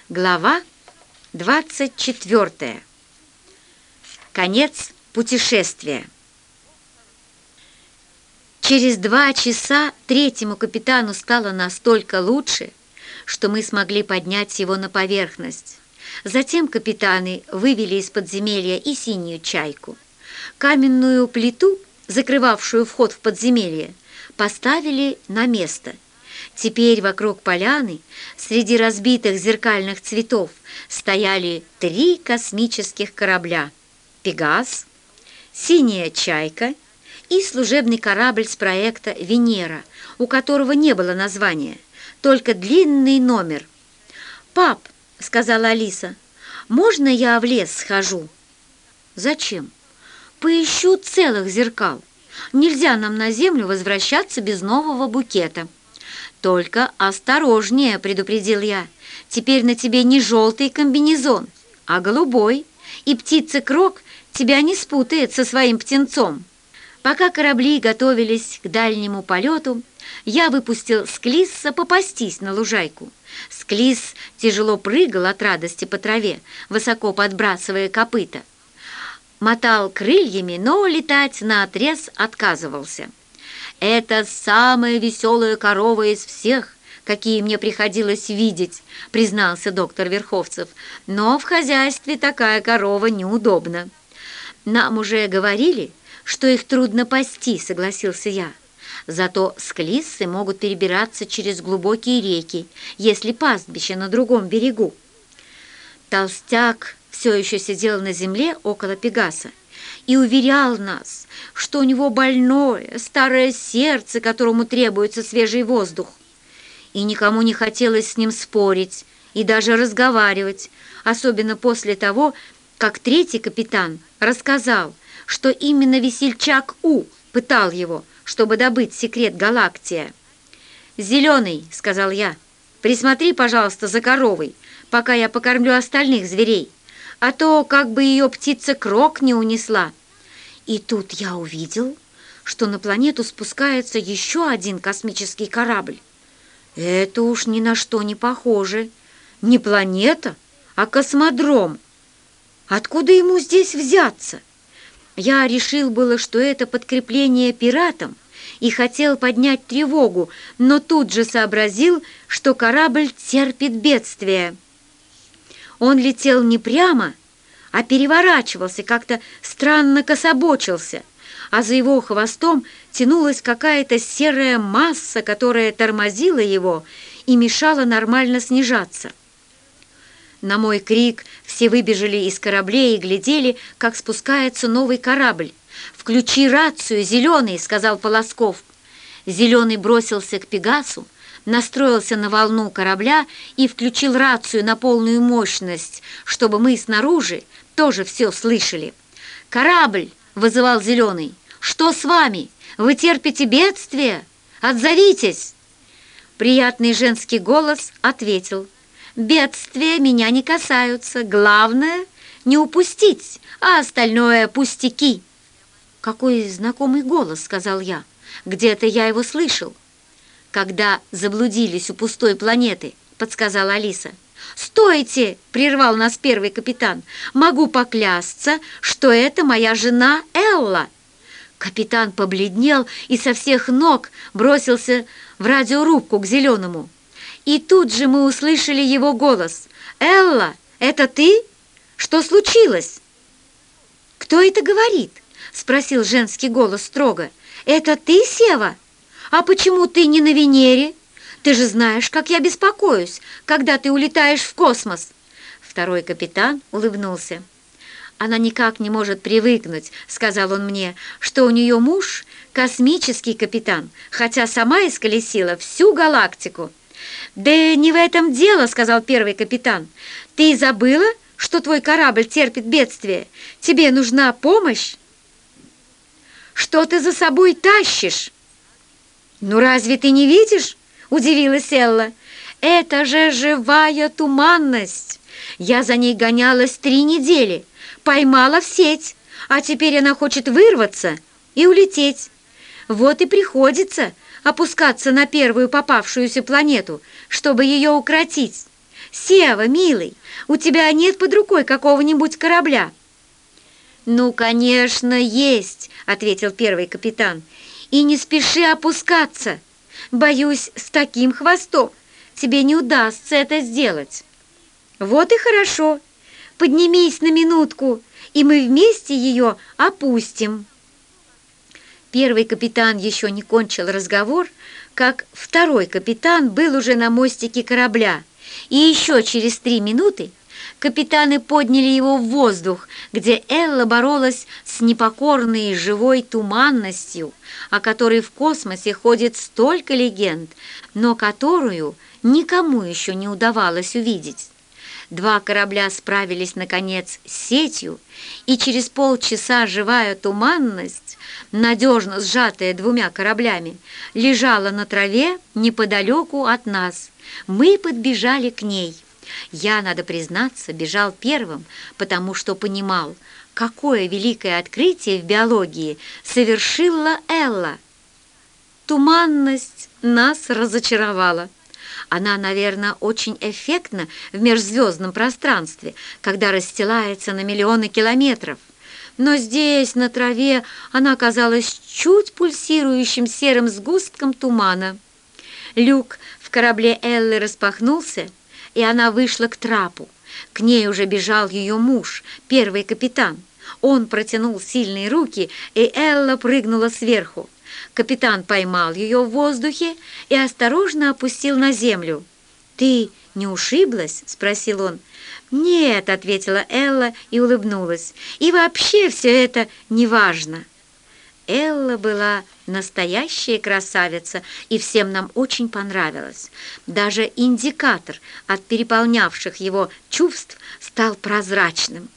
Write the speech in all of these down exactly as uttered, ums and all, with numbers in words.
Глава двадцать четвёртая. Конец путешествия. Через два часа третьему капитану стало настолько лучше, что мы смогли поднять его на поверхность. Затем капитаны вывели из подземелья и синюю чайку. Каменную плиту, закрывавшую вход в подземелье, поставили на место. Теперь вокруг поляны, среди разбитых зеркальных цветов, стояли три космических корабля: «Пегас», «Синяя чайка» и служебный корабль с проекта «Венера», у которого не было названия, только длинный номер. «Пап», — сказала Алиса, — «можно я в лес схожу?» «Зачем?» «Поищу целых зеркал. Нельзя нам на землю возвращаться без нового букета». «Только осторожнее», — предупредил я. «Теперь на тебе не желтый комбинезон, а голубой, и птица-крок тебя не спутает со своим птенцом». Пока корабли готовились к дальнему полету, я выпустил Склисса попастись на лужайку. Склисс тяжело прыгал от радости по траве, высоко подбрасывая копыта. Мотал крыльями, но летать наотрез отказывался. «Это самая веселая корова из всех, какие мне приходилось видеть», — признался доктор Верховцев. «Но в хозяйстве такая корова неудобна». «Нам уже говорили, что их трудно пасти», — согласился я. «Зато склиссы могут перебираться через глубокие реки, если пастбище на другом берегу». Толстяк все еще сидел на земле около Пегаса и уверял нас, что у него больное старое сердце, которому требуется свежий воздух. И никому не хотелось с ним спорить и даже разговаривать, особенно после того, как третий капитан рассказал, что именно весельчак У пытал его, чтобы добыть секрет Галактия. «Зеленый», — сказал я, — «присмотри, пожалуйста, за коровой, пока я покормлю остальных зверей, а то как бы ее птица-крок не унесла». И тут я увидел, что на планету спускается еще один космический корабль. Это уж ни на что не похоже. Не планета, а космодром. Откуда ему здесь взяться? Я решил было, что это подкрепление пиратам, и хотел поднять тревогу, но тут же сообразил, что корабль терпит бедствие. Он летел не прямо, а переворачивался, как-то странно кособочился, а за его хвостом тянулась какая-то серая масса, которая тормозила его и мешала нормально снижаться. На мой крик все выбежали из кораблей и глядели, как спускается новый корабль. «Включи рацию, Зеленый!» — сказал Полосков. Зеленый бросился к Пегасу, настроился на волну корабля и включил рацию на полную мощность, чтобы мы снаружи тоже все слышали. «Корабль!» — вызывал Зеленый. «Что с вами? Вы терпите бедствие? Отзовитесь!» Приятный женский голос ответил: «Бедствия меня не касаются. Главное — не упустить, а остальное — пустяки». «Какой знакомый голос», — сказал я. «Где-то я его слышал». «Когда заблудились у пустой планеты», — подсказала Алиса. «Стойте!» — прервал нас первый капитан. «Могу поклясться, что это моя жена Элла». Капитан побледнел и со всех ног бросился в радиорубку к Зеленому. И тут же мы услышали его голос. «Элла, это ты? Что случилось?» «Кто это говорит?» — спросил женский голос строго. «Это ты, Сева? А почему ты не на Венере? Ты же знаешь, как я беспокоюсь, когда ты улетаешь в космос». Второй капитан улыбнулся. «Она никак не может привыкнуть», — сказал он мне, «что у нее муж — космический капитан, хотя сама исколесила всю галактику». «Да не в этом дело», — сказал первый капитан. «Ты забыла, что твой корабль терпит бедствие? Тебе нужна помощь?» «Что ты за собой тащишь?» «Ну разве ты не видишь?» — удивилась Элла. «Это же живая туманность. Я за ней гонялась три недели, поймала в сеть, а теперь она хочет вырваться и улететь. Вот и приходится опускаться на первую попавшуюся планету, чтобы ее укротить. Сева, милый, у тебя нет под рукой какого-нибудь корабля?» «Ну, конечно, есть», — ответил первый капитан. «И не спеши опускаться. Боюсь, с таким хвостом тебе не удастся это сделать». «Вот и хорошо. Поднимись на минутку, и мы вместе ее опустим». Первый капитан еще не кончил разговор, как второй капитан был уже на мостике корабля, и еще через три минуты капитаны подняли его в воздух, где Элла боролась с непокорной живой туманностью, о которой в космосе ходит столько легенд, но которую никому еще не удавалось увидеть. Два корабля справились, наконец, с сетью, и через полчаса живая туманность, надежно сжатая двумя кораблями, лежала на траве неподалеку от нас. Мы подбежали к ней. Я, надо признаться, бежал первым, потому что понимал, какое великое открытие в биологии совершила Элла. Туманность нас разочаровала. Она, наверное, очень эффектна в межзвездном пространстве, когда расстилается на миллионы километров. Но здесь, на траве, она казалась чуть пульсирующим серым сгустком тумана. Люк в корабле Эллы распахнулся, и она вышла к трапу. К ней уже бежал ее муж, первый капитан. Он протянул сильные руки, и Элла прыгнула сверху. Капитан поймал ее в воздухе и осторожно опустил на землю. «Ты не ушиблась?» — спросил он. «Нет», — ответила Элла и улыбнулась. «И вообще все это неважно». Элла была настоящая красавица, и всем нам очень понравилась. Даже индикатор от переполнявших его чувств стал прозрачным.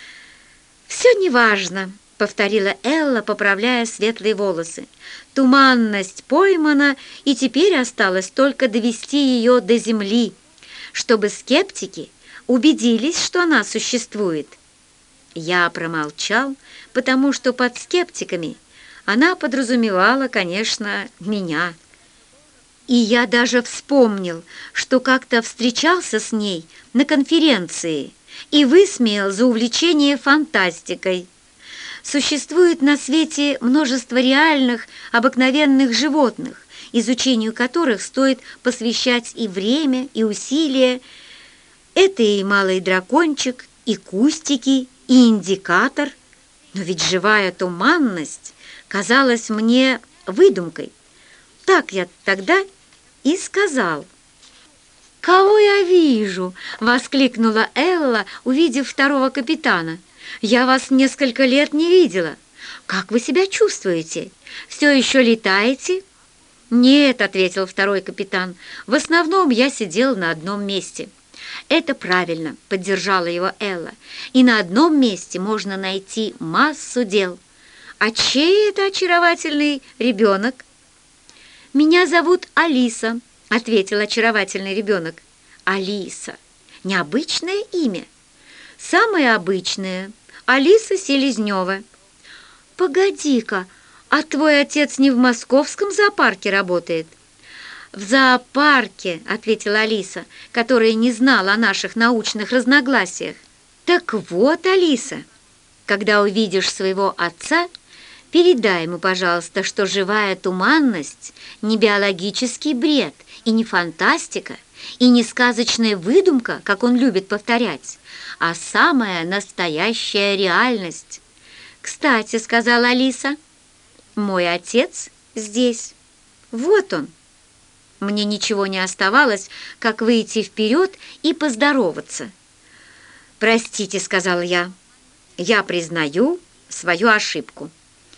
«Все неважно», — повторила Элла, поправляя светлые волосы. «Туманность поймана, и теперь осталось только довести ее до земли, чтобы скептики убедились, что она существует». Я промолчал, потому что под скептиками она подразумевала, конечно, меня. И я даже вспомнил, что как-то встречался с ней на конференции и высмеял за увлечение фантастикой. Существует на свете множество реальных, обыкновенных животных, изучению которых стоит посвящать и время, и усилия. Это и малый дракончик, и кустики, и индикатор. Но ведь живая туманность казалась мне выдумкой. Так я тогда и сказал. «Кого я вижу?» — воскликнула Элла, увидев второго капитана. «Я вас несколько лет не видела. Как вы себя чувствуете? Все еще летаете?» «Нет», — ответил второй капитан, — «в основном я сидел на одном месте». «Это правильно», — поддержала его Элла. «И на одном месте можно найти массу дел». «А чей это очаровательный ребенок?» «Меня зовут Алиса», — ответил очаровательный ребенок. «Алиса. Необычное имя?» «Самое обычное. Алиса Селезнева». «Погоди-ка, а твой отец не в московском зоопарке работает?» «В зоопарке», — ответила Алиса, которая не знала о наших научных разногласиях. «Так вот, Алиса, когда увидишь своего отца, передай ему, пожалуйста, что живая туманность не биологический бред и не фантастика, и не сказочная выдумка, как он любит повторять, а самая настоящая реальность». «Кстати, — сказала Алиса, — мой отец здесь. Вот он». Мне ничего не оставалось, как выйти вперед и поздороваться. «Простите, — сказал я, — я признаю свою ошибку».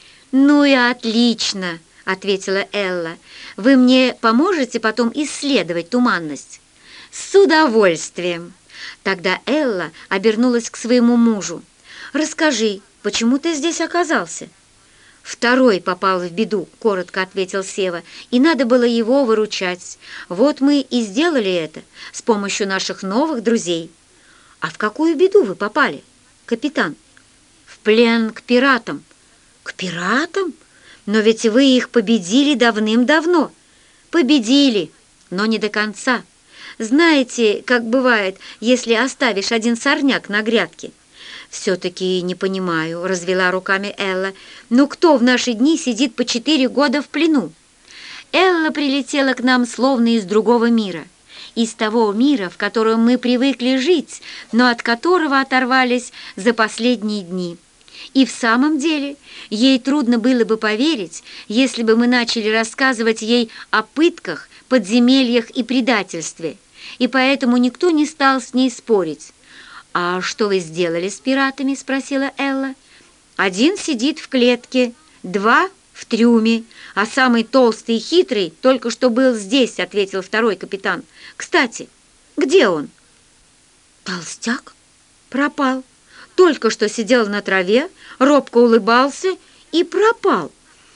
«Ну и отлично, — ответила Элла. — Вы мне поможете потом исследовать туманность?» «С удовольствием». Тогда Элла обернулась к своему мужу. «Расскажи, почему ты здесь оказался?» «Второй попал в беду», — коротко ответил Сева, «и надо было его выручать. Вот мы и сделали это с помощью наших новых друзей». «А в какую беду вы попали, капитан?» «В плен к пиратам». «К пиратам? Но ведь вы их победили давным-давно». «Победили, но не до конца. Знаете, как бывает, если оставишь один сорняк на грядке? «Все-таки не понимаю», — развела руками Элла. «Ну кто в наши дни сидит по четыре года в плену?» Элла прилетела к нам словно из другого мира, из того мира, в котором мы привыкли жить, но от которого оторвались за последние дни. И в самом деле ей трудно было бы поверить, если бы мы начали рассказывать ей о пытках, подземельях и предательстве, и поэтому никто не стал с ней спорить. «А что вы сделали с пиратами?» — спросила Элла. «Один сидит в клетке, два — в трюме, а самый толстый и хитрый только что был здесь», — ответил второй капитан. «Кстати, где он?» «Толстяк? Пропал. Только что сидел на траве, робко улыбался и пропал.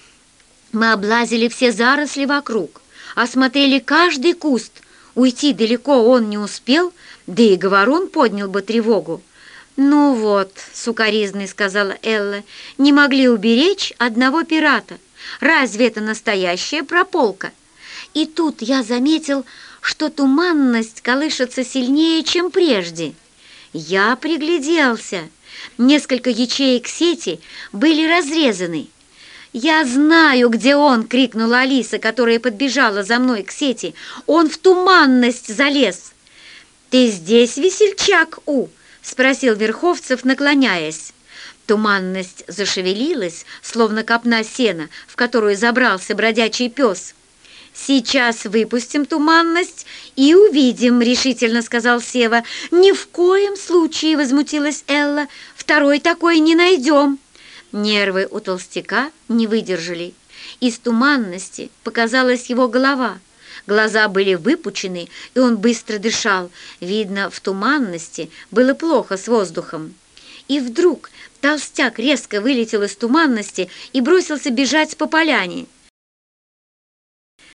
Мы облазили все заросли вокруг, осмотрели каждый куст. Уйти далеко он не успел, да и говорун поднял бы тревогу». «Ну вот», — сукоризной сказала Элла, — «не могли уберечь одного пирата. Разве это настоящая прополка?» И тут я заметил, что туманность колышется сильнее, чем прежде. Я пригляделся. Несколько ячеек сети были разрезаны. «Я знаю, где он!» — крикнула Алиса, которая подбежала за мной к сети. «Он в туманность залез!» «Ты здесь, весельчак, У?» — спросил Верховцев, наклоняясь. Туманность зашевелилась, словно копна сена, в которую забрался бродячий пес. «Сейчас выпустим туманность и увидим», — решительно сказал Сева. «Ни в коем случае», — возмутилась Элла, — «второй такой не найдем». Нервы у толстяка не выдержали. Из туманности показалась его голова. Глаза были выпучены, и он быстро дышал. Видно, в туманности было плохо с воздухом. И вдруг толстяк резко вылетел из туманности и бросился бежать по поляне.